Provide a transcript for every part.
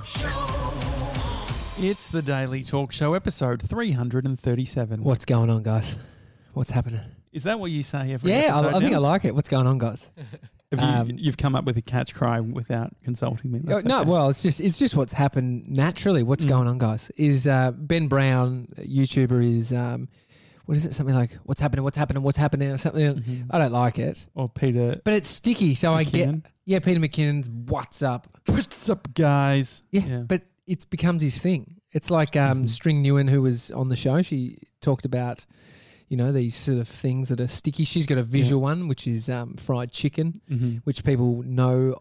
Talk Show. It's the Daily Talk Show, episode 337. What's going on, guys? What's happening? Is that what you say every Yeah, episode I think now? I like it. What's going on, guys? You've come up with a catch cry without consulting me. That's No, okay. well, it's just what's happened naturally. What's going on, guys? Is Ben Brown, YouTuber, is what is it? Something like what's happening, or something. I don't like it, Or Peter. but it's sticky. So McKinnon. I get Peter McKinnon's "What's up?" What's up, guys? Yeah, but it becomes his thing. It's like String Nguyen, who was on the show. She talked about, these sort of things that are sticky. She's got a visual one, which is fried chicken, which people know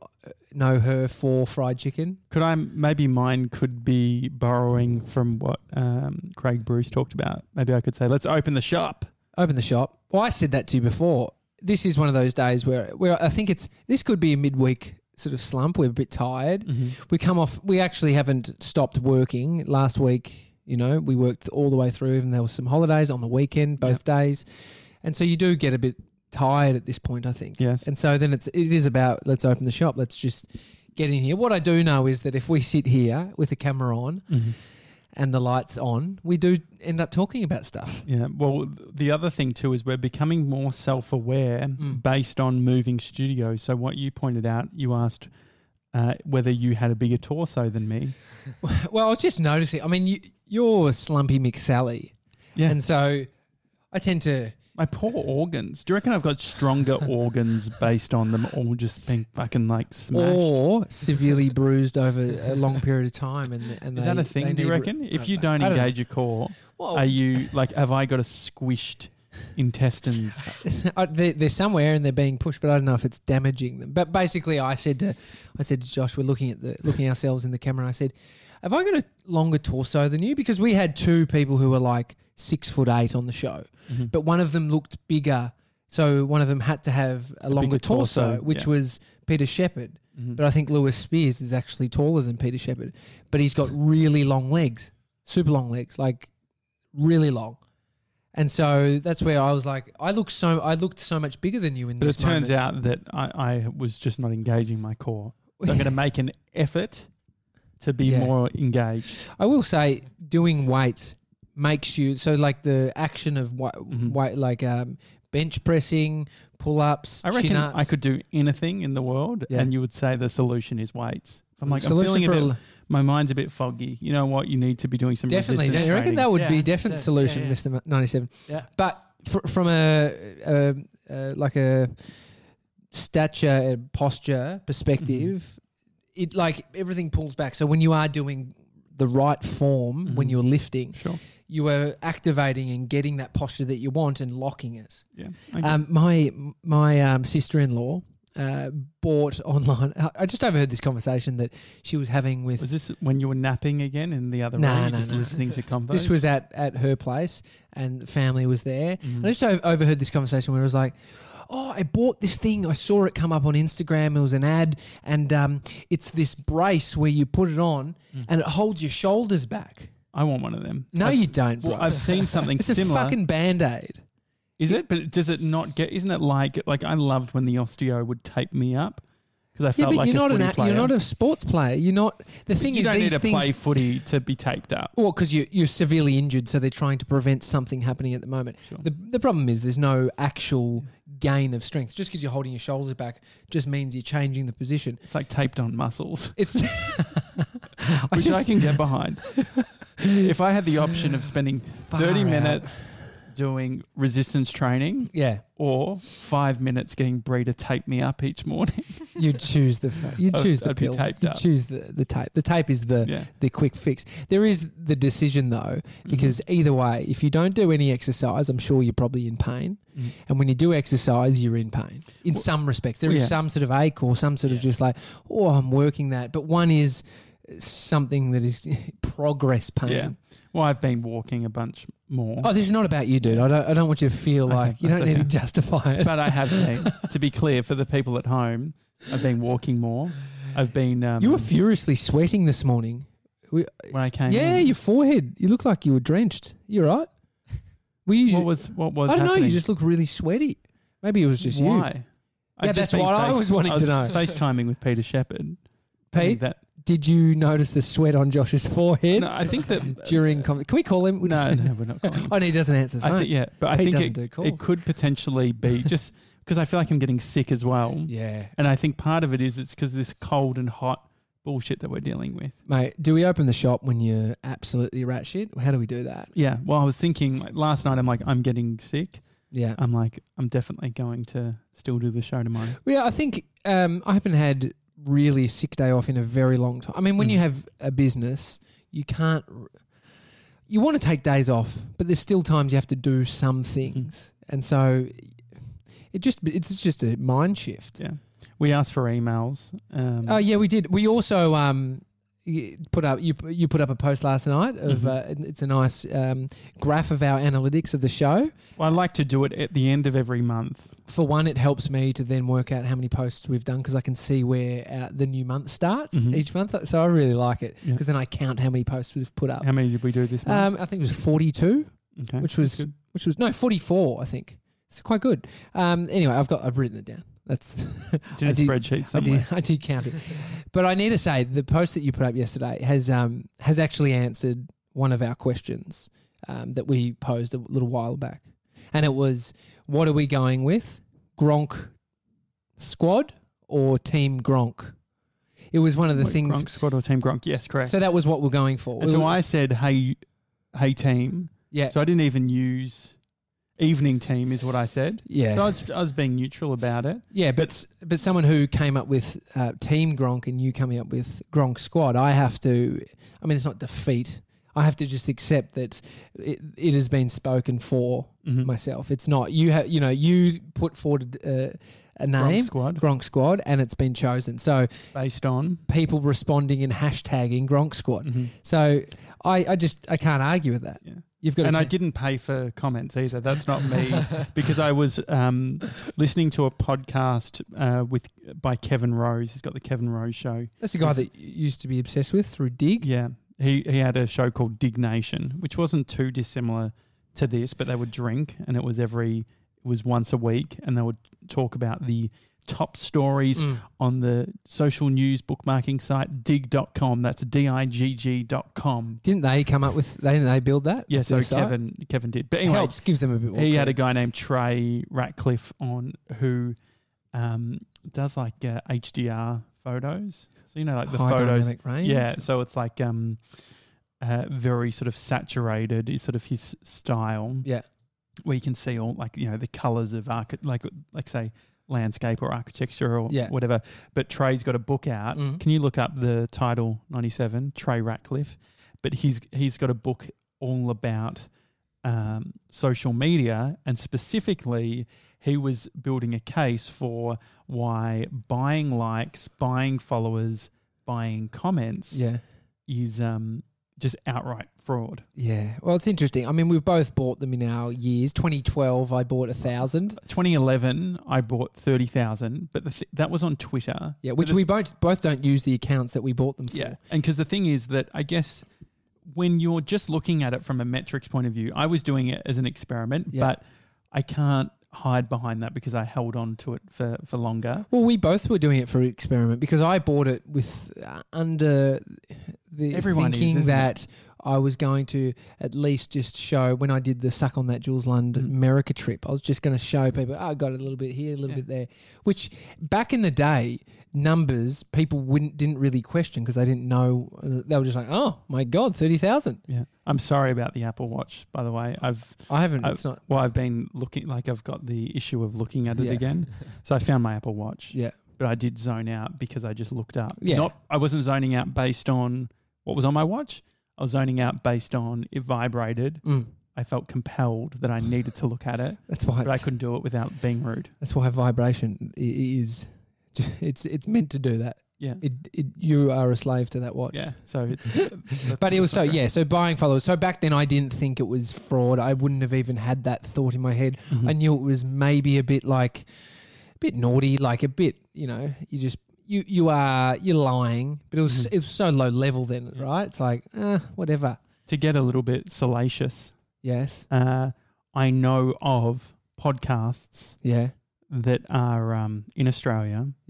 her for fried chicken. Maybe mine could be borrowing from what Craig Bruce talked about. Maybe I could say, let's open the shop. Open the shop. Well, I said that to you before. This is one of those days where I think this could be a midweek sort of slump. We're a bit tired. We actually haven't stopped working. Last week, we worked all the way through, and there was some holidays on the weekend, both days. And so you do get a bit tired at this point, I think. Yes. And so then it is about, let's open the shop. Let's just get in here. What I do know is that if we sit here with the camera on and the lights on, we do end up talking about stuff. Yeah. Well, the other thing too is we're becoming more self-aware based on moving studios. So what you pointed out, you asked whether you had a bigger torso than me. Well, I was just noticing. I mean, you're Slumpy McSally. Yeah. And so I tend to... My poor organs. Do you reckon I've got stronger organs based on them all just being fucking smashed? Or severely bruised over a long period of time. And Is that a thing, do you reckon? If you don't engage your core, are you have I got a squished intestines? They're somewhere and they're being pushed, but I don't know if it's damaging them. But basically, I said to Josh, we're looking ourselves in the camera, and I said, have I got a longer torso than you? Because we had two people who were 6'8" on the show, but one of them looked bigger. So one of them had to have a longer bigger torso, which was Peter Shepherd. But I think Lewis Spears is actually taller than Peter Shepherd, but he's got really long legs, super long legs, really long. And so that's where I was like, I looked so much bigger than you in But this it turns moment. out that I was just not engaging my core. So I'm going to make an effort to be more engaged. I will say doing weights makes you, so the action of weight, bench pressing, pull-ups, I reckon chin-ups. I could do anything in the world and you would say the solution is weights. I'm I'm Solution feeling my mind's a bit foggy. You know what? You need to be doing some definitely. resistance I reckon training. that would be a definite solution, Mr. 97. Yeah. But from a stature and posture perspective, it everything pulls back. So when you are doing the right form, when you're lifting, Sure. you are activating and getting that posture that you want and locking it. Yeah. My sister-in-law bought online. I just overheard this conversation that she was having with. Was this when you were napping again in the other room? Just listening to combos? This was at her place, and the family was there. And I just overheard this conversation where it was like, oh, I bought this thing. I saw it come up on Instagram. It was an ad, and it's this brace where you put it on and it holds your shoulders back. I want one of them. No, you don't, bro. Well, I've seen something It's similar. a fucking Band-Aid. Is it? But does it not get? Isn't it like I loved when the osteo would tape me up because I felt like you're a not footy player. you're not a sports player. You're not. The thing You is, don't these need to things. play footy to be taped up. Well, because you're severely injured, so they're trying to prevent something happening at the moment. Sure. The problem is there's no actual gain of strength. Just because you're holding your shoulders back just means you're changing the position. It's like taped on muscles, It's which I can get behind. If I had the option of spending 30 Far minutes doing resistance training or 5 minutes getting Brie to tape me up each morning. You choose the I'd be pill. taped You up. choose the tape. The tape is the quick fix. There is the decision though, because either way, if you don't do any exercise, I'm sure you're probably in pain. And when you do exercise, you're in pain. In some respects, there is some sort of ache or some sort of just oh, I'm working that. But one is something that is progress pain. Yeah. Well, I've been walking a bunch more. Oh, this is not about you, dude. I don't want you to feel like you don't need to justify it. But I have been. To be clear, for the people at home, I've been walking more. I've been... you were furiously sweating this morning. when I came Yeah, in. your forehead. You look like you were drenched. You all right? What was I don't know. happening? You just look really sweaty. Maybe it was just you. Why? Yeah, that's what I was wanting to know. FaceTiming with Peter Shepherd. Pete, Did you notice the sweat on Josh's forehead? No, I think that during can we call him? No, we're not calling him. Oh, no, he doesn't answer the phone. I think, but I Pete think doesn't do calls. it could potentially be just because I feel like I'm getting sick as well. Yeah. And I think part of it is it's because of this cold and hot bullshit that we're dealing with. Mate, do we open the shop when you're absolutely rat shit? How do we do that? Yeah. Well, I was thinking like, last night, I'm getting sick. Yeah. I'm definitely going to still do the show tomorrow. Yeah, I think I haven't had really a sick day off in a very long time. I mean, when you have a business, you can't... You want to take days off, but there's still times you have to do some things. And so it's just a mind shift. Yeah. We asked for emails. Oh, yeah, we did. We also... you put up a post last night of it's a nice graph of our analytics of the show. Well, I like to do it at the end of every month. For one, it helps me to then work out how many posts we've done because I can see where the new month starts each month. So I really like it because then I count how many posts we've put up. How many did we do this month? I think it was 42, which was 44. I think it's quite good. Anyway, I've written it down. That's it's in a spreadsheet somewhere. I did count it, but I need to say the post that you put up yesterday has actually answered one of our questions that we posed a little while back, and it was, what are we going with, Gronk squad or Team Gronk? It was one of the things. Gronk squad or Team Gronk? Yes, correct. So that was what we're going for. And so I said, hey team. Yeah. So I didn't even use. Evening team is what I said. Yeah. So I was being neutral about it. Yeah, but someone who came up with Team Gronk and you coming up with Gronk Squad, it's not defeat. I have to just accept that it has been spoken for myself. It's not you put forward a name, Gronk Squad, and it's been chosen. So based on people responding and hashtagging Gronk Squad. So I can't argue with that. Yeah. I didn't pay for comments either. That's not me because I was listening to a podcast by Kevin Rose. He's got the Kevin Rose Show. That's the guy that you used to be obsessed with through Dig. Yeah, he had a show called Dig Nation, which wasn't too dissimilar to this, but they would drink, and it was once a week, and they would talk about the top stories on the social news bookmarking site dig.com. That's digg.com. Didn't they come up with? Didn't they build that? Yeah, so Kevin did. But anyway, helps, gives them a bit more. He had a guy named Trey Ratcliffe on who does like HDR photos. So like the high photos, dynamic range. Yeah. So it's like very sort of saturated is sort of his style. Yeah, where you can see all the colors of like say landscape or architecture or whatever. But Trey's got a book out. Can you look up the title 97, Trey Ratcliffe? But he's got a book all about social media, and specifically he was building a case for why buying likes, buying followers, buying comments is just outright fraud. Yeah. Well, it's interesting. I mean, we've both bought them in our years. 2012, I bought 1,000. 2011, I bought 30,000, but that was on Twitter. Yeah, which we both don't use the accounts that we bought them for. Yeah, and because the thing is that I guess when you're just looking at it from a metrics point of view, I was doing it as an experiment, but I can't hide behind that because I held on to it for longer. Well, we both were doing it for an experiment because I bought it with under the thinking that I was going to at least just show when I did the Suck on That Jules London America trip. I was just going to show people, I got a little bit here, a little bit there, which back in the day, numbers people didn't really question because they didn't know. They were just like, oh my God, 30,000. Yeah. I'm sorry about the Apple Watch, by the way. I haven't. It's not. Well, I've been looking, I've got the issue of looking at it again. So I found my Apple Watch. Yeah. But I did zone out because I just looked up. Yeah. I wasn't zoning out based on what was on my watch. I was zoning out based on it vibrated. I felt compelled that I needed to look at it. That's why. But I couldn't do it without being rude. That's why vibration is. It's meant to do that. Yeah. You are a slave to that watch. Yeah. So it's. But it was so buying followers. So back then I didn't think it was fraud. I wouldn't have even had that thought in my head. I knew it was maybe a bit naughty, like a bit, you're lying, but it was so low level then, right? It's like, whatever. To get a little bit salacious. Yes. I know of podcasts. Yeah. That are in Australia. Yeah.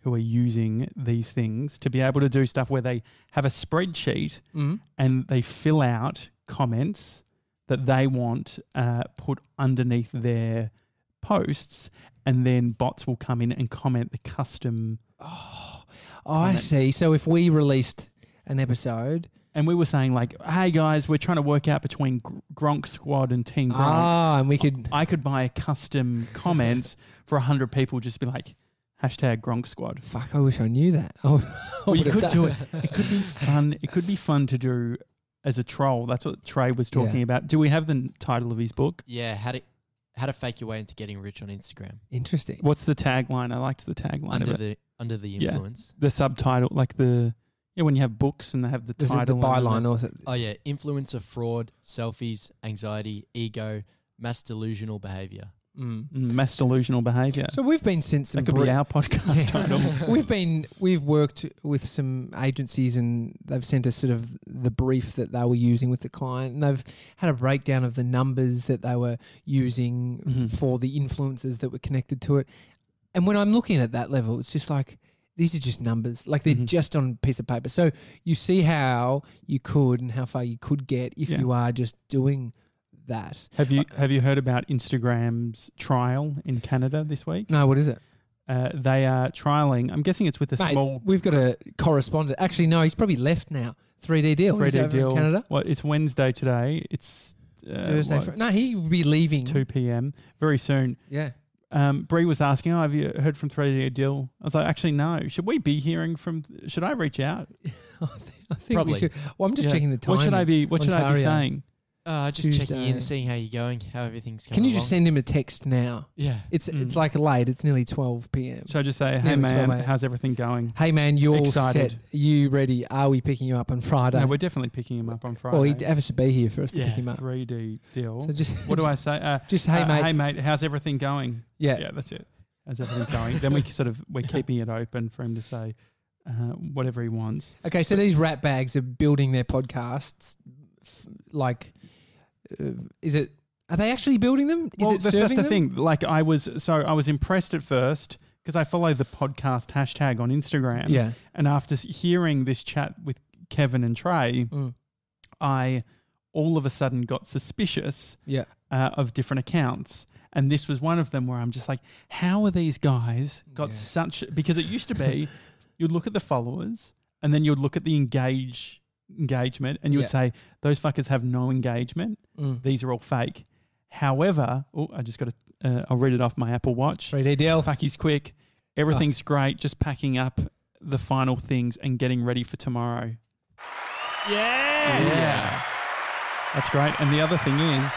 who are using these things to be able to do stuff where they have a spreadsheet and they fill out comments that they want put underneath their posts, and then bots will come in and comment the custom. I see. So if we released an episode, and we were saying like, "Hey guys, we're trying to work out between Gronk Squad and Team Gronk." And we could, I could buy a custom comment for 100 people, just be like, #Gronk Squad. Fuck! I wish I knew that. Well, you could do it. It could be fun. It could be fun to do as a troll. That's what Trey was talking about. Do we have the title of his book? Yeah, how to fake your way into getting rich on Instagram. Interesting. What's the tagline? I liked the tagline under the influence. The subtitle, like when you have books and they have the title, the byline or something. Oh yeah, influencer, fraud, selfies, anxiety, ego, mass delusional behavior. Mass delusional behavior. So we've been sent some. That could be our podcast title. We've worked with some agencies and they've sent us sort of the brief that they were using with the client, and they've had a breakdown of the numbers that they were using for the influencers that were connected to it. And when I'm looking at that level, it's just like, these are just numbers. Like they're just on a piece of paper. So you see how you could and how far you could get if you are just doing that. Have you heard about Instagram's trial in Canada this week? No, what is it? They are trialing. I'm guessing it's with a small. We've got a correspondent. Actually, no, he's probably left now. 3D Deal. 3D Deal in Canada. Well, it's Wednesday today. It's Thursday. No, he'll be leaving 2 p.m. very soon. Yeah. Bree was asking, have you heard from 3D Deal? I was like, actually, no. Should we be hearing from? Should I reach out? I think we should. Well, I'm just checking the time. What should I be saying? Just checking in, seeing how you're going, how everything's going. Can you just send him a text now? Yeah. It's like late. It's nearly 12 p.m. So I just say, hey man, how's everything going? Hey man, you all set? Are you ready? Are we picking you up on Friday? No, we're definitely picking him up on Friday. Well, he'd have to be here for us to pick him up. 3D Deal. So just what do I say? Just hey mate. Hey mate, how's everything going? Yeah, that's it. How's everything going? Then we're keeping it open for him to say whatever he wants. Okay, so these rat bags are building their podcasts like. Are they actually building them? That's the thing. Like I was impressed at first because I follow the podcast hashtag on Instagram. Yeah. And after hearing this chat with Kevin and Trey, I all of a sudden got suspicious of different accounts. And this was one of them where I'm just like, how are these guys got such... Because it used to be, you'd look at the followers and then you'd look at the engagement and you would say, those fuckers have no engagement. These are all fake. However, I just got to... I'll read it off my Apple Watch. 3D Deal. Fuck, he's quick. Everything's great. Just packing up the final things and getting ready for tomorrow. Yes! Yeah. That's great. And the other thing is...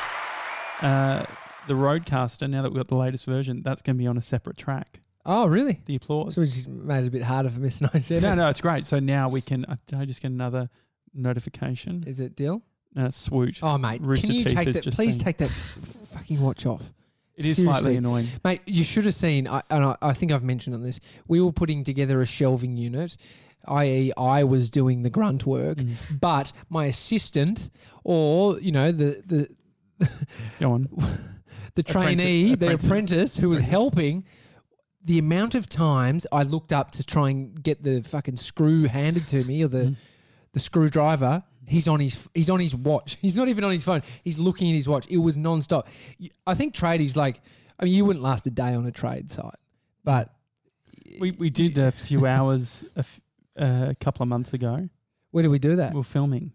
the Roadcaster, now that we've got the latest version, that's going to be on a separate track. Oh, really? The applause. So we just made it a bit harder for Mr. 97. No, it's great. So now we can... I just get another notification. Is it Deal? Swoot. Oh, mate. Rooster can you Teeth take that? Please take that fucking watch off. It is slightly annoying. Mate, you should have seen... I think I've mentioned on this. We were putting together a shelving unit, i.e. I was doing the grunt work, but my assistant or, the Go on. The trainee, the apprentice who was helping, the amount of times I looked up to try and get the fucking screw handed to me or the screwdriver, he's on his watch. He's not even on his phone. He's looking at his watch. It was nonstop. I think tradies you wouldn't last a day on a trade site, but we did a few hours a couple of months ago. Where did we do that? We were filming.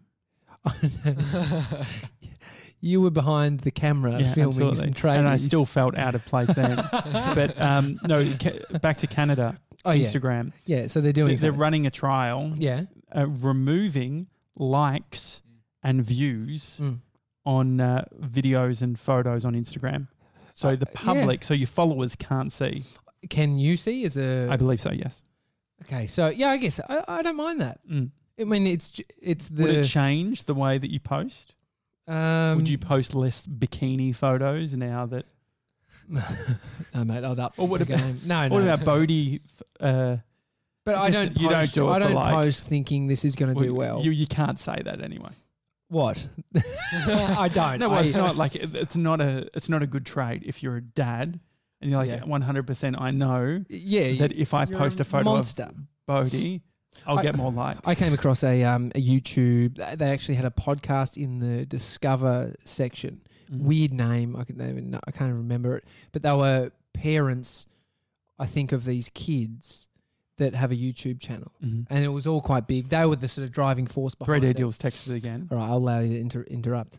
You were behind the camera filming some tradies. And I still felt out of place then. But back to Canada, Instagram. Yeah, so they're running a trial. Yeah. Removing likes and views on videos and photos on Instagram. So the public, so your followers can't see. Can you see I believe so, yes. Okay, so I guess I don't mind that. I mean, it's the... Would it change the way that you post? Would you post less bikini photos now that... No, mate, I'd up or what the game. No. What about Bodie... but I don't post, you don't do it I don't for likes. Post thinking this is going to do well. You can't say that anyway. What? I don't. No, well, it's not like it's not a good trade if you're a dad And you're like, 100% I know that if I post a photo monster. of Bodhi, I'll get more likes. I came across a YouTube. They actually had a podcast in the Discover section. Weird name. I can't even remember it. But they were parents, I think, of these kids that have a YouTube channel. And it was all quite big. They were the sort of driving force behind it. 3D Deals texted again. All right, I'll allow you to interrupt.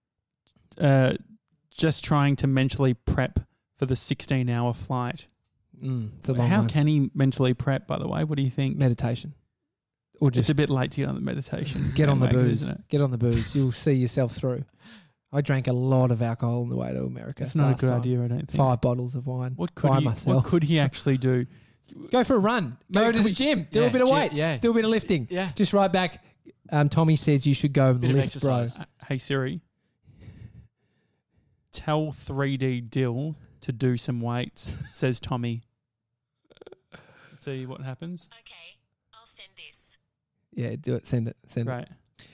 Just trying to mentally prep for the 16-hour flight. It's a long How one. can he mentally prep, by the way? What do you think? Meditation. Or just it's a bit late to get on the meditation. Get on the booze. Get on the booze. You'll see yourself through. I drank a lot of alcohol on the way to America. It's not a good idea, I don't think. 5 bottles of wine. What could he actually do? Go for a run. Go to the gym. Do a bit of weights. Do a bit of lifting. Yeah. Just right back. Tommy says you should go and lift, bro. Hey, Siri. Tell 3D Dill to do some weights, says Tommy. Let's see what happens. Okay, I'll send this. Yeah, do it. Send it. Right.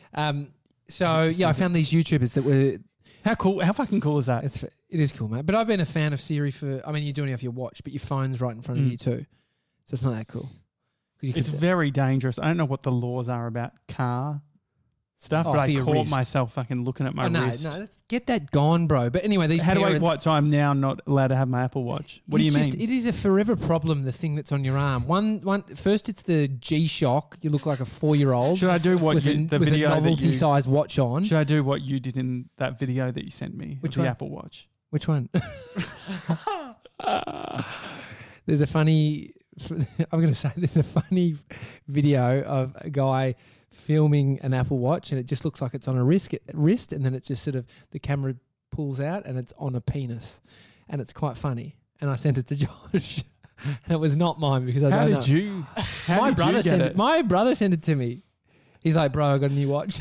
I found these YouTubers that were... How cool? How fucking cool is that? It is cool, mate. But I've been a fan of Siri for... I mean, you're doing it off your watch, but your phone's right in front of you too. So it's not that cool. It's very dangerous. I don't know what the laws are about car stuff, but I caught myself fucking looking at my wrist. No, get that gone, bro. But anyway, these How do I watch? So I'm now not allowed to have my Apple Watch. What do you mean? It is a forever problem, the thing that's on your arm. First it's the G-Shock. You look like a 4-year-old. Should I do what with the a video novelty-sized watch on? Should I do what you did in that video that you sent me? Which one? one? The Apple Watch. Which one? There's a funny... I'm going to say there's a funny video of a guy filming an Apple Watch and it just looks like it's on a wrist and then it just sort of, the camera pulls out and it's on a penis and it's quite funny. And I sent it to Josh and it was not mine because I don't know. My brother sent it to me. He's like, bro, I got a new watch.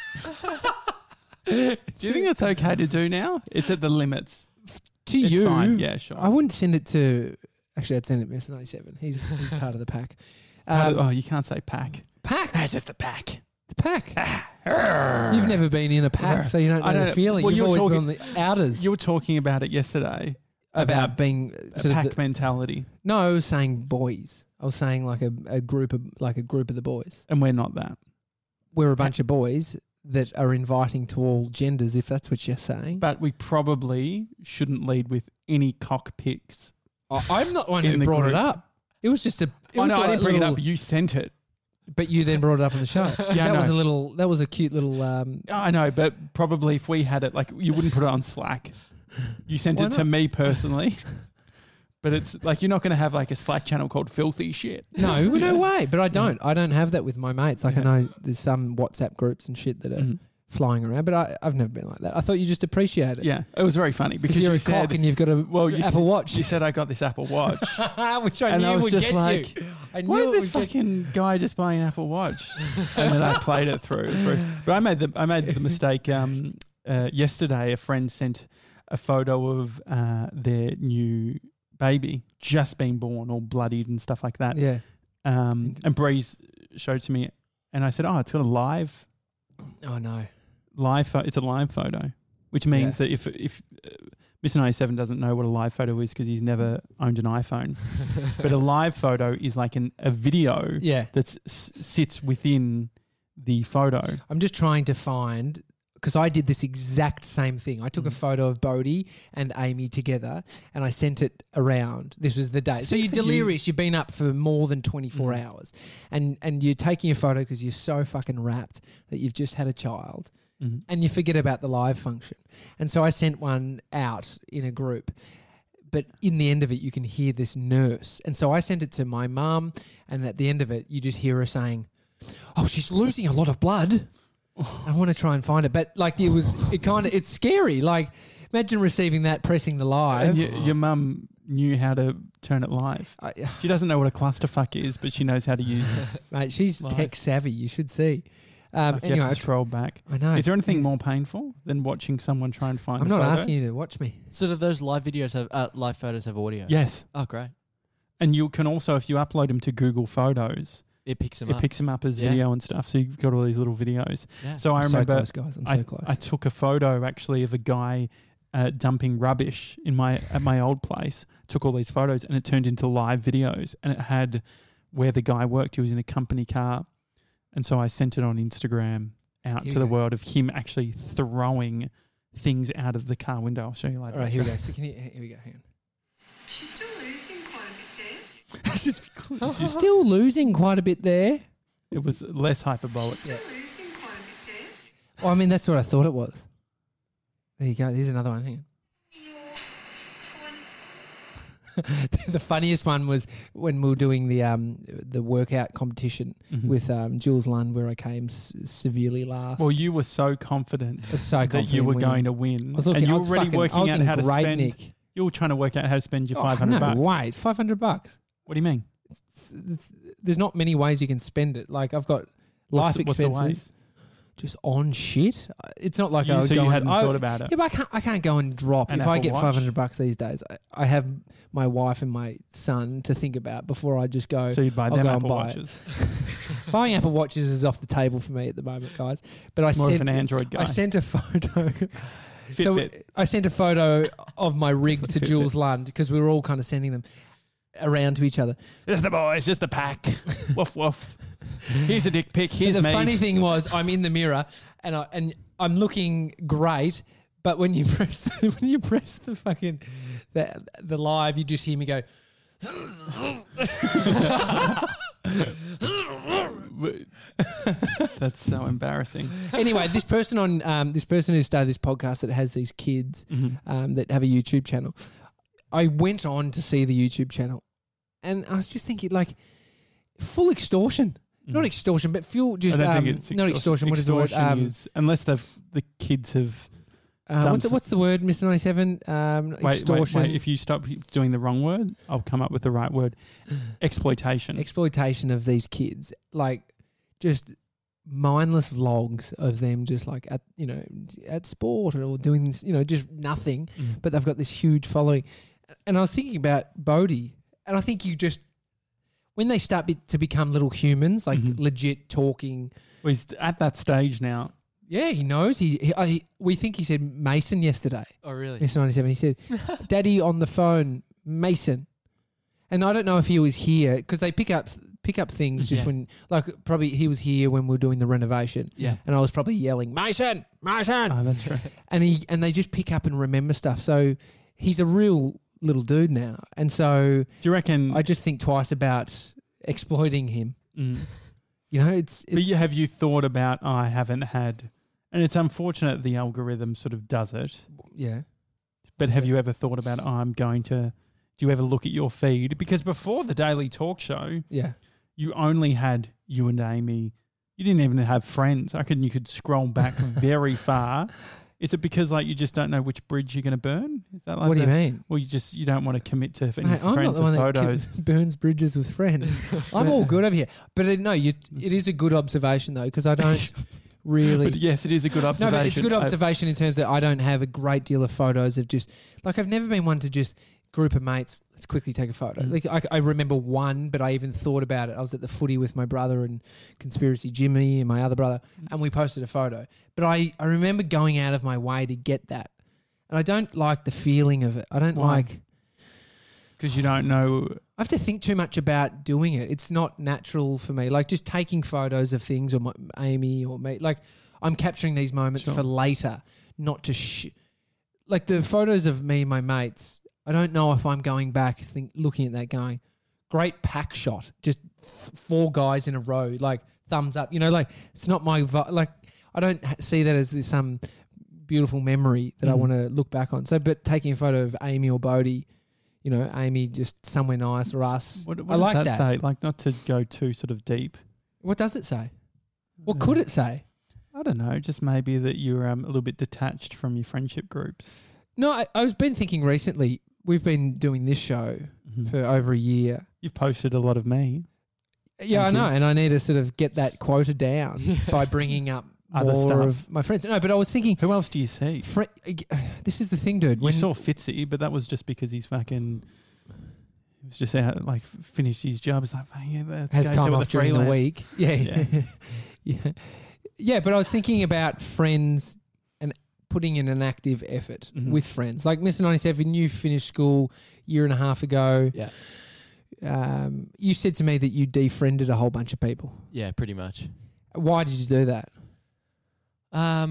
Do you think it's okay to do now? It's at the limits. To it's you? Fine. Yeah, sure. I wouldn't send it to... Actually, I'd send it to Mr. 97. He's part of the pack. You can't say pack. Pack? Just the pack. The pack. You've never been in a pack, so you don't know the feeling. Well, you've always been on the outers. You were talking about it yesterday. About being a pack mentality. No, I was saying boys. I was saying like a group of the boys. And we're not that. We're a bunch of boys that are inviting to all genders, if that's what you're saying. But we probably shouldn't lead with any cock pics. I'm not the one who brought it up. It was just a... I didn't bring it up. You sent it. But you then brought it up on the show. That was a cute little... I know, but probably if we had it, like, you wouldn't put it on Slack. You sent it to me personally. But it's like, you're not going to have like a Slack channel called Filthy Shit. No, no way. But I don't. I don't have that with my mates. Like I know there's some WhatsApp groups and shit that are flying around, but I've never been like that. I thought you just appreciate it. Yeah, it was very funny because you're you a cock and you've got a Apple Watch. You said I got this Apple Watch, which I knew would get you. Why is this fucking guy just buying an Apple Watch? And then I played it through. But I made the mistake yesterday. A friend sent a photo of their new baby just been born, all bloodied and stuff like that. Yeah. And Breeze showed it to me, and I said, "Oh, it's got a live." Oh no. It's a live photo, which means that if Mr. 97 doesn't know what a live photo is because he's never owned an iPhone, but a live photo is like a video that sits within the photo. I'm just trying to find, because I did this exact same thing. I took a photo of Bodhi and Amy together and I sent it around. This was the day. So you're delirious. You've been up for more than 24 hours and you're taking a photo because you're so fucking wrapped that you've just had a child. And you forget about the live function. And so I sent one out in a group. But in the end of it, you can hear this nurse. And so I sent it to my mum. And at the end of it, you just hear her saying, "Oh, she's losing a lot of blood." I want to try and find it. But like it's scary. Like imagine receiving that, pressing the live. And your mum knew how to turn it live. She doesn't know what a clusterfuck is, but she knows how to use it. Mate, she's tech savvy. You should see. Anyway, you have to scroll back. I know. Is there anything more painful than watching someone try and find? I'm not asking you to watch me. So do those live videos live photos have audio? Yes. Oh, great. And you can also, if you upload them to Google Photos, it picks them up as video and stuff. So you've got all these little videos. Yeah. So I remember, so close, guys. I'm so close. I took a photo actually of a guy dumping rubbish at my old place. Took all these photos and it turned into live videos, and it had where the guy worked. He was in a company car, and so I sent it on Instagram out to the world of him actually throwing things out of the car window. I'll show you later. All right, here we go. So here we go. Hang on. She's still losing quite a bit there. She's still losing quite a bit there. It was less hyperbolic. Still losing quite a bit there. Well, I mean, that's what I thought it was. There you go. Here's another one. Hang on. The funniest one was when we were doing the workout competition with Jules Lund, where I came severely last. Well, you were so confident, that you were going to win. I was looking, and you I were was already fucking, working I was out in how to great spend. nick. You were trying to work out how to spend your $500. No, wait, $500. What do you mean? There's not many ways you can spend it. Like I've got life What's the expenses. ways? Just on shit. It's not like You hadn't thought about it. Yeah, but I can't go and drop. An If I Apple get Watch? $500 these days, I have my wife and my son to think about before I just go. So you'd buy I'll them go and Apple buy it. Watches. Buying Apple Watches is off the table for me at the moment, guys. But I More of sent an Android guy. I sent a photo. So Fitbit. I sent a photo of my rig to Jules Lund because we were all kind of sending them around to each other. Just the boys, just the pack. Woof woof. Here's a dick pic. Here's the me. funny thing was, I'm in the mirror and I'm looking great, but when you press the fucking the live, you just hear me go. That's so embarrassing. Anyway, this person who started this podcast that has these kids that have a YouTube channel, I went on to see the YouTube channel, and I was just thinking like full extortion. Not extortion, but fuel. Just I don't think it's not extortion. What is the word? Is, unless the kids have. What's the word, Mr. 97? Extortion. Wait. If you stop doing the wrong word, I'll come up with the right word. Exploitation. Exploitation of these kids, like just mindless vlogs of them, just like at sport or doing this, just nothing. But they've got this huge following, and I was thinking about Bodhi, and I think you just. When they start to become little humans, like legit talking. Well, he's at that stage now. Yeah, he knows. We think he said Mason yesterday. Oh, really? Mr. 97. He said, Daddy on the phone, Mason. And I don't know if he was here because they pick up things just when, like probably he was here when we were doing the renovation. Yeah. And I was probably yelling, Mason, Mason. Oh, that's right. And they just pick up and remember stuff. So he's a real little dude now, and so do you reckon? I just think twice about exploiting him. It's. But have you thought about? I haven't had, and it's unfortunate the algorithm sort of does it. Yeah. But have you ever thought about? I'm going to. Do you ever look at your feed? Because before the Daily Talk Show, you only had you and Amy. You didn't even have friends. I reckon you could scroll back very far. Is it because you just don't know which bridge you're going to burn? Is that like what do you mean? Well, you don't want to commit to any I'm friends not the or one photos. that burns bridges with friends. I'm all good over here, but it is a good observation though because I don't really. But yes, it is a good observation. No, but it's a good observation in terms that I don't have a great deal of photos of just I've never been one to just group of mates. Let's quickly take a photo. Like I remember one, but I even thought about it. I was at the footy with my brother and Conspiracy Jimmy and my other brother, and we posted a photo. But I remember going out of my way to get that, and I don't like the feeling of it. I don't like because you don't know. I have to think too much about doing it. It's not natural for me. Like just taking photos of things or Amy or me. Like I'm capturing these moments for later, not to like the photos of me and my mates. I don't know if I'm going back, looking at that going, great pack shot, just 4 guys in a row, like thumbs up. It's not my I don't see that as this beautiful memory that I want to look back on. So, but taking a photo of Amy or Bodhi, Amy just somewhere nice or us. What I like does that say? Like not to go too sort of deep. What does it say? What could it say? I don't know. Just maybe that you're a little bit detached from your friendship groups. No, I've been thinking recently. We've been doing this show for over a year. You've posted a lot of me. Yeah, I know. And I need to sort of get that quota down by bringing up other more stuff of my friends. No, but I was thinking. Who else do you see? This is the thing, dude. You saw Fitzy, but that was just because he's fucking. He was just out, finished his job. It's like, has time off during the week. Yeah. Yeah. Yeah. Yeah, but I was thinking about friends and putting in an active effort with friends. Like Mr. 97, you finished school a year and a half ago. Yeah. You said to me that you defriended a whole bunch of people. Yeah, pretty much. Why did you do that? I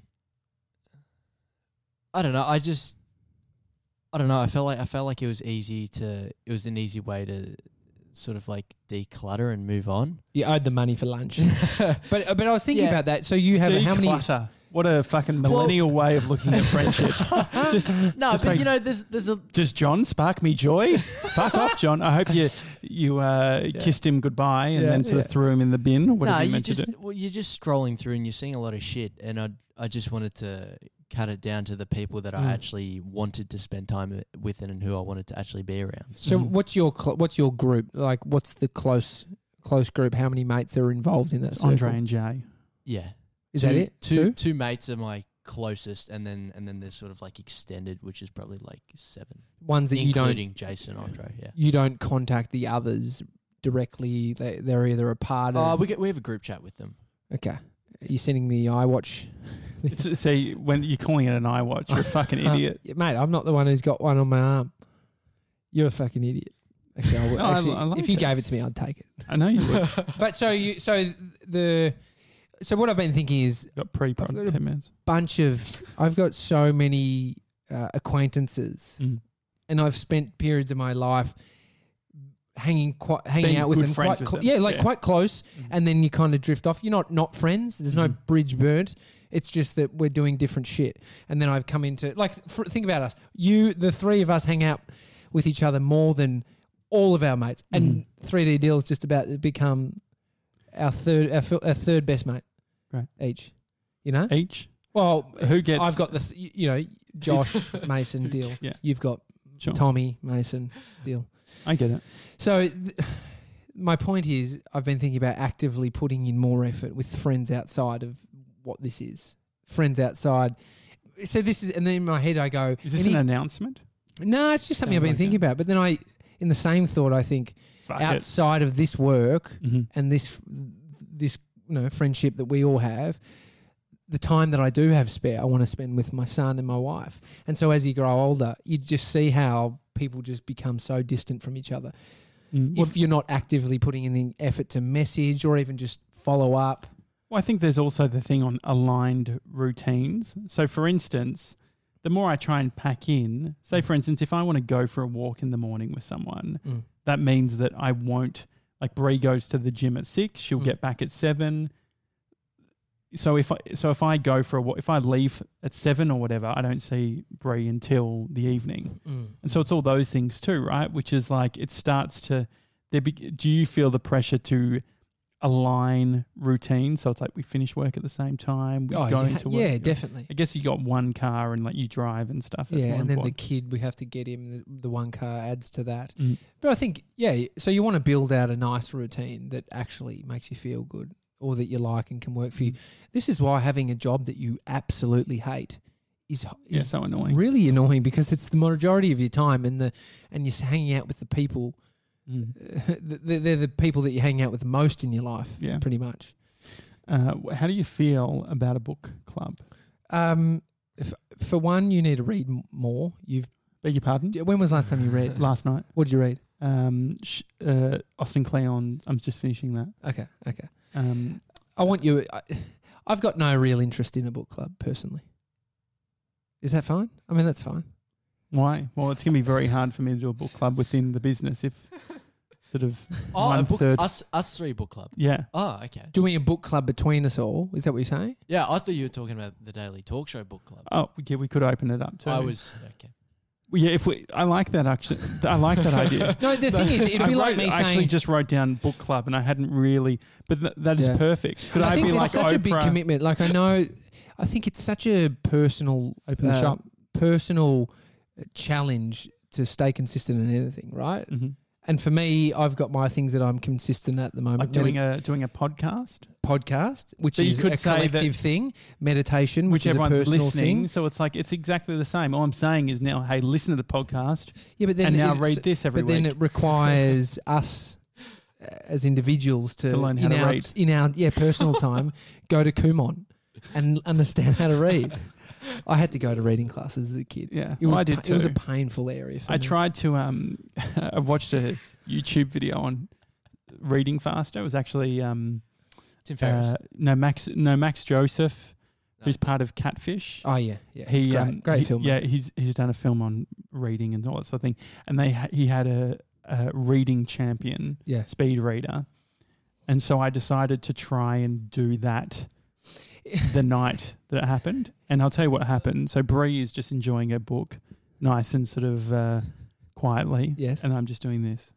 don't know. I don't know. I felt like it was an easy way to sort of like declutter and move on. You owed the money for lunch. but I was thinking about that. So you have how many? Declutter. What a fucking millennial way of looking at friendships. Does John spark me joy? Fuck off, John. I hope you kissed him goodbye and then sort of threw him in the bin. Or whatever you meant to do. Well, you're just scrolling through and you're seeing a lot of shit, and I just wanted to cut it down to the people that I actually wanted to spend time with and who I wanted to actually be around. So what's your group? Like, what's the close group? How many mates are involved in that? It's Andre and Jay. Yeah. Is that it? Two mates are my closest, and then there's sort of like extended, which is probably like 7. Ones that including Jason, Andre. Yeah. You don't contact the others directly. They're either a part of. We have a group chat with them. Okay. Are you sending the iWatch? See, when you're calling it an iWatch, you're a fucking idiot, mate. I'm not the one who's got one on my arm. You're a fucking idiot. Actually, I like if you gave it to me, I'd take it. I know you would. But So what I've been thinking is got pre-prod 10 minutes. I've got so many acquaintances, and I've spent periods of my life hanging out with them quite quite close, and then you kind of drift off. You're not friends. There's no bridge burnt. It's just that we're doing different shit. And then I've come into think about us. The three of us hang out with each other more than all of our mates, and 3D Deal is just about to become our third best mate. Right. Each. You know? Each? Well, who gets... I've got Josh, Mason, Deal. Yeah. You've got Tommy, Mason, Deal. I get it. So my point is I've been thinking about actively putting in more effort with friends outside of what this is. Friends outside. So this is... And then in my head I go... Is this an announcement? No, it's just something I've been thinking about. But then in the same thought, I think outside of this work and this friendship that we all have, the time that I do have spare, I want to spend with my son and my wife. And so as you grow older, you just see how people just become so distant from each other. If you're not actively putting in the effort to message or even just follow up. Well, I think there's also the thing on aligned routines. So for instance, the more I try and pack in, say for instance, if I want to go for a walk in the morning with someone, that means that I won't, like Bree goes to the gym at 6, she'll get back at 7. So if I go for a walk, if I leave at 7 or whatever, I don't see Bree until the evening. And so it's all those things too, right? Which is like it starts to, do you feel the pressure to align routines? So it's like we finish work at the same time. We go into work. Yeah, definitely. I guess you got one car and like you drive and stuff. That's and then important. the kid, we have to get him. The one car adds to that. But I think, so you want to build out a nice routine that actually makes you feel good or that you like and can work for you. This is why having a job that you absolutely hate is so annoying. Really annoying because it's the majority of your time and you're hanging out with the people. They're the people that you hang out with the most in your life, pretty much. How do you feel about a book club? For one, you need to read more. Beg your pardon? When was the last time you read? Last night. What did you read? Austin Kleon. I'm just finishing that. Okay. I want you... I've got no real interest in a book club, personally. Is that fine? I mean, that's fine. Why? Well, it's going to be very hard for me to do a book club within the business if sort of us 3 book club. Yeah. Oh, okay. Doing a book club between us all. Is that what you're saying? Yeah, I thought you were talking about the Daily Talk Show book club. Oh, yeah, we could open it up too. Okay. Well, yeah, I like that actually. I like that idea. No, the thing is, it'd be like me saying... I actually just wrote down book club and I hadn't really... But that is perfect. Could I think be like it's such Oprah? a big commitment. Like I think it's such a personal... Open the shop. Personal challenge to stay consistent in anything, right? And for me, I've got my things that I'm consistent at the moment. Like doing a podcast, which is a collective thing. Meditation, which is a everyone's personal listening. thing. So it's like it's exactly the same. All I'm saying is now, hey, listen to the podcast. Yeah, but then and now read this every week. But then it requires us as individuals to learn how to read in our personal time go to Kumon and understand how to read. I had to go to reading classes as a kid. Yeah, It was, I did too. It was a painful area for me. I tried to. I watched a YouTube video on reading faster. It was actually Tim Ferriss. Max Joseph, who's part of Catfish. Oh, yeah. It's great film. Yeah, he's done a film on reading and all that sort of thing. And he had a reading champion, speed reader. And so I decided to try and do that the night that it happened. And I'll tell you what happened. So Bree is just enjoying her book nice and sort of quietly. Yes. And I'm just doing this.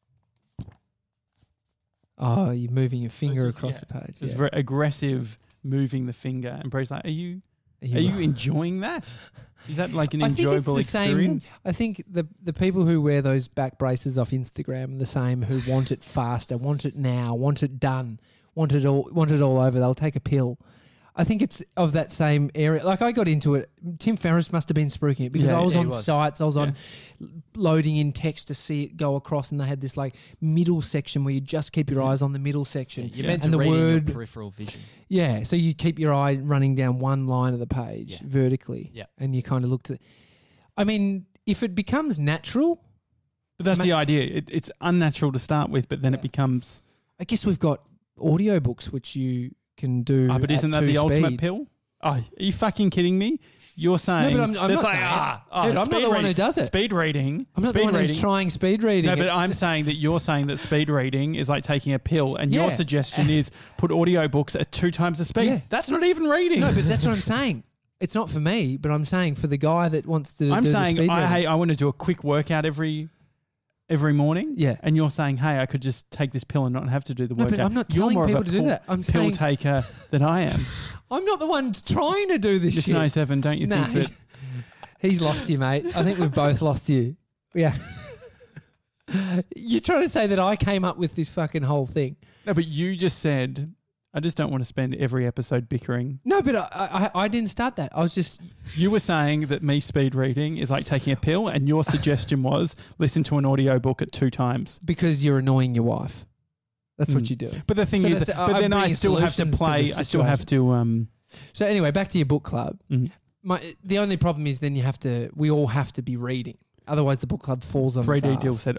Oh, you're moving your finger across the page. It's very aggressive moving the finger. And Bree's like, are you enjoying that? Is that like an enjoyable experience? I think the people who wear those back braces off Instagram are the same who want it faster, want it now, want it done, want it all over. They'll take a pill. I think it's of that same area. Like I got into it. Tim Ferriss must have been spruiking it because I was on sites. I was on loading in text to see it go across, and they had this like middle section where you just keep your eyes on the middle section. You're meant to read in your peripheral vision. Yeah, so you keep your eye running down one line of the page vertically, and you kind of look to. I mean, if it becomes natural, but that's the idea. It's unnatural to start with, but then it becomes. I guess we've got audiobooks which you can do. But isn't that the ultimate pill? Oh, are you fucking kidding me? You're saying no, but I'm not saying dude, I'm not the one who does it. Speed reading. I'm not the one who's trying speed reading. No, but I'm saying that you're saying that speed reading is like taking a pill, and your suggestion is put audiobooks at 2 times the speed. Yeah. That's not even reading. No, but that's what I'm saying. It's not for me, but I'm saying for the guy that wants to. I'm do saying, the speed reading. I want to do a quick workout every morning. Yeah. And you're saying, hey, I could just take this pill and not have to do the workout. But I'm not telling people to do that. I'm pill saying taker than I am. I'm not the one trying to do this shit. Just 7, don't you think that? He's lost you, mate. I think we've both lost you. Yeah. You're trying to say that I came up with this fucking whole thing. No, but you just said, I just don't want to spend every episode bickering. No, but I didn't start that. I was just... You were saying that me speed reading is like taking a pill, and your suggestion was listen to an audiobook at 2 times. Because you're annoying your wife. That's what you do. But the thing is, but then I still have to play. I still have to... So anyway, back to your book club. Mm-hmm. The only problem is then we all have to be reading. Otherwise the book club falls on its 3D ass. Dill said,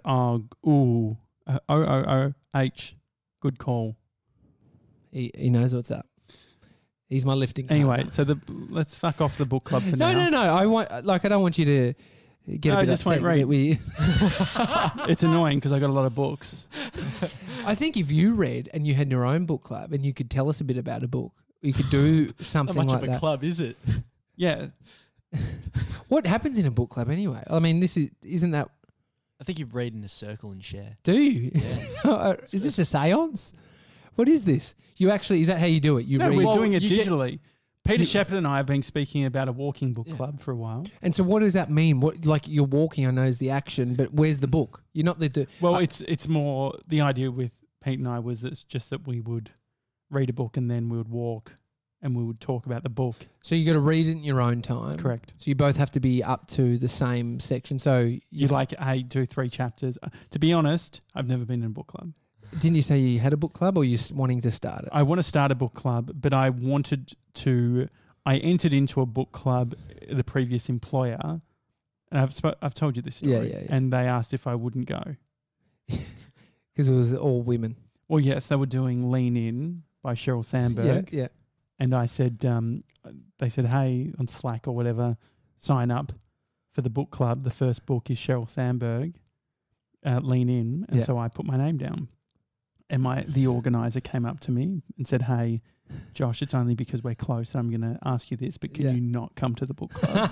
O-O-O-H, good call. He knows what's up. He's my lifting Anyway, partner. so let's fuck off the book club for now. No. I don't want you to get a bit just upset. won't read. It's annoying because I got a lot of books. I think if you read and you had your own book club and you could tell us a bit about a book, you could do something like that. How much of a club is it? Yeah. What happens in a book club anyway? I mean, isn't that... I think you read in a circle and share. Do you? Yeah. Is this a seance? What is this? Is that how you do it? We're doing it digitally. Peter Shepherd and I have been speaking about a walking book club for a while. And so what does that mean? What, like you're walking, I know is the action, but where's the book? You're not the... Well, it's more... The idea with Pete and I was it's just that we would read a book and then we would walk and we would talk about the book. So you got to read it in your own time. Correct. So you both have to be up to the same section. So you like, hey, do 3 chapters. To be honest, I've never been in a book club. Didn't you say you had a book club or you're wanting to start it? I want to start a book club, but I entered into a book club at a previous employer, and I've told you this story. Yeah. And they asked if I wouldn't go. Because it was all women. Well, yes, they were doing Lean In by Sheryl Sandberg. Yeah. And I said, they said, hey, on Slack or whatever, sign up for the book club. The first book is Sheryl Sandberg, Lean In. And so I put my name down. And the organizer came up to me and said, hey, Josh, it's only because we're close that I'm going to ask you this, but can you not come to the book club?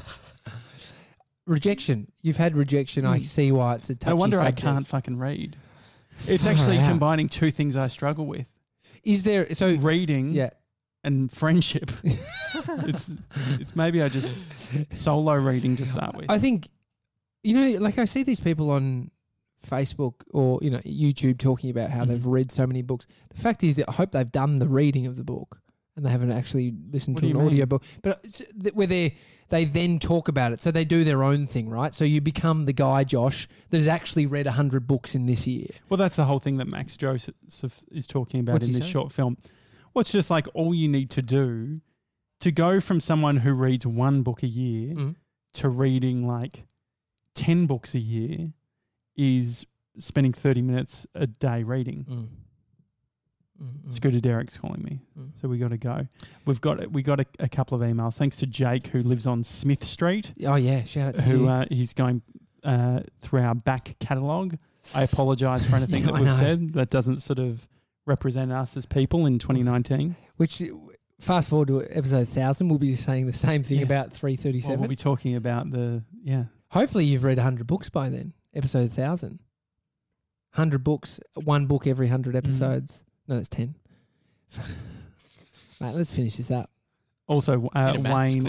Rejection. You've had rejection. I see why it's a touchy No wonder subject. I can't fucking read. It's actually combining 2 things I struggle with. Is there... So reading and friendship. It's maybe I just solo reading to start with. I think, like I see these people on Facebook or YouTube talking about how they've read so many books. The fact is that I hope they've done the reading of the book and they haven't actually listened to an audio book. But where they then talk about it, so they do their own thing, right? So you become the guy, Josh, that has actually read 100 books in this year. Well, that's the whole thing that Max Joseph is talking about in this short film. Well, it's just like all you need to do to go from someone who reads one book a year to reading like 10 books a year is spending 30 minutes a day reading. Scooter Derek's calling me, so we got to go. We got a couple of emails. Thanks to Jake, who lives on Smith Street. Oh yeah, shout out to you. He's going through our back catalogue. I apologise for anything that we've said that doesn't sort of represent us as people in 2019. Which, fast forward to episode 1000, we'll be saying the same thing about 337. Well, we'll be talking about Hopefully you've read 100 books by then. Episode 1000. 100 books, one book every 100 episodes. No, that's 10. Mate, let's finish this up. Also, Wayne,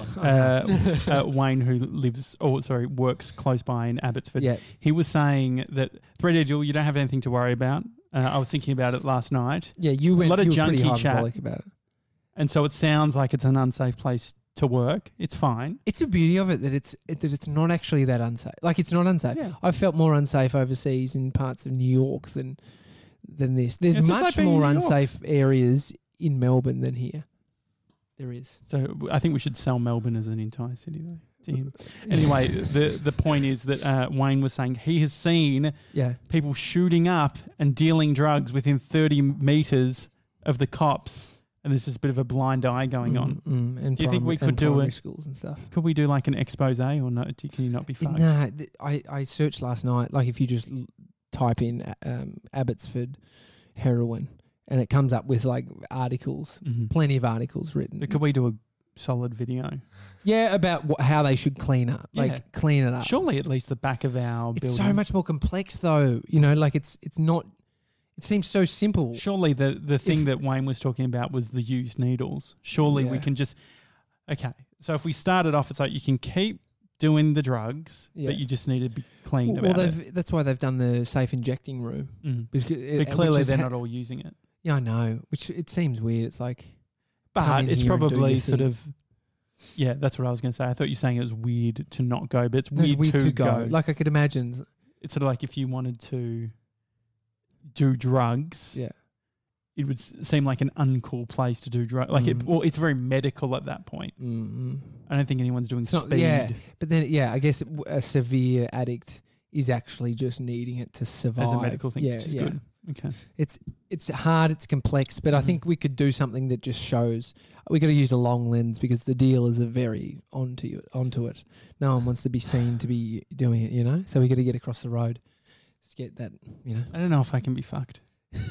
who works close by in Abbotsford. Yeah. He was saying that 3D Duel, you don't have anything to worry about. I was thinking about it last night. Yeah, you went. A lot of junkie pretty chat about it, and so it sounds like it's an unsafe place to work. It's fine. It's the beauty of it that it's not actually that unsafe. Like, it's not unsafe. Yeah. I've felt more unsafe overseas in parts of New York than this. There's much more unsafe areas in Melbourne than here. There is. So I think we should sell Melbourne as an entire city, though, to him. Anyway, the point is that Wayne was saying he has seen people shooting up and dealing drugs within 30 metres of the cops, and there's just a bit of a blind eye going on. And do you think we could do it? Schools and stuff. Could we do like an expose, or no? Can you not be fucked? Nah, I searched last night. Like, if you just type in Abbotsford heroin, and it comes up with like articles, plenty of articles written. But could we do a solid video? Yeah, about how they should clean up, clean it up. Surely at least the back of our It's building. so much more complex though. You know, like it's not, it seems so simple. Surely the thing that Wayne was talking about was the used needles. Surely we can just, okay. So if we started off, it's like you can keep doing the drugs, but you just need to be clean about it. That's why they've done the safe injecting room. But clearly they're not all using it. Yeah, I know. Which it seems weird. It's like, but it's probably sort of, that's what I was going to say. I thought you were saying it was weird to not go, but it's weird to go. Like, I could imagine. It's sort of like if you wanted to do drugs, it would seem like an uncool place to do drugs. Like it's very medical at that point. I don't think anyone's doing speed. But then, I guess a severe addict is actually just needing it to survive. As a medical thing, which is good. Okay. It's hard, it's complex, but I think we could do something that just shows. We got to use a long lens because the dealers are very onto it. No one wants to be seen to be doing it, you know? So we got to get across the road. Just get that, you know. I don't know if I can be fucked.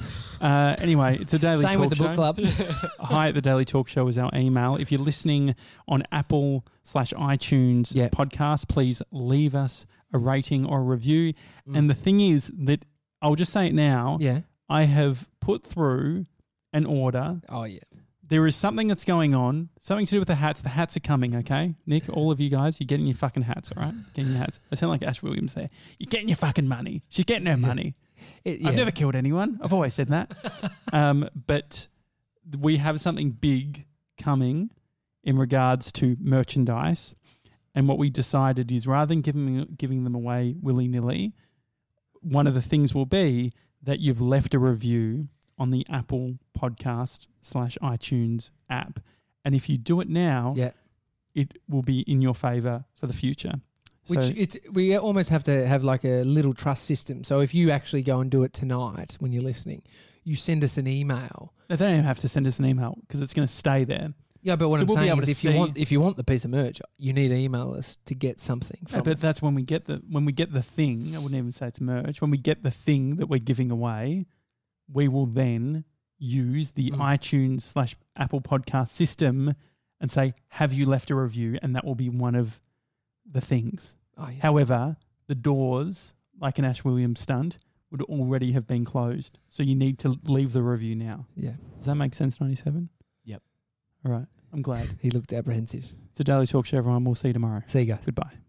Anyway, it's a Daily Talk Show. Same with the book club. Hi at the Daily Talk Show is our email. If you're listening on Apple/iTunes podcast, please leave us a rating or a review. And the thing is that I'll just say it now. Yeah. I have put through an order. Oh, yeah. There is something that's going on, something to do with the hats. The hats are coming, okay? Nick, all of you guys, you're getting your fucking hats, all right? Getting your hats. I sound like Ash Williams there. You're getting your fucking money. She's getting her money. I've never killed anyone. I've always said that. But we have something big coming in regards to merchandise. And what we decided is rather than giving them away willy-nilly, one of the things will be that you've left a review on the Apple Podcast/iTunes app. And if you do it now, it will be in your favour for the future. We almost have to have like a little trust system. So if you actually go and do it tonight when you're listening, you send us an email. They don't even have to send us an email because it's going to stay there. Yeah, but what I'm saying is if you want the piece of merch, you need to email us to get something from but us. That's when we get the thing. I wouldn't even say it's merch. When we get the thing that we're giving away, we will then use the iTunes/Apple Podcast system and say, have you left a review? And that will be one of the things. Oh, yeah. However, the doors, like an Ash Williams stunt, would already have been closed. So you need to leave the review now. Yeah. Does that make sense, 97? Yep. All right. I'm glad. He looked apprehensive. It's a Daily Talk Show, everyone. We'll see you tomorrow. See you guys. Goodbye.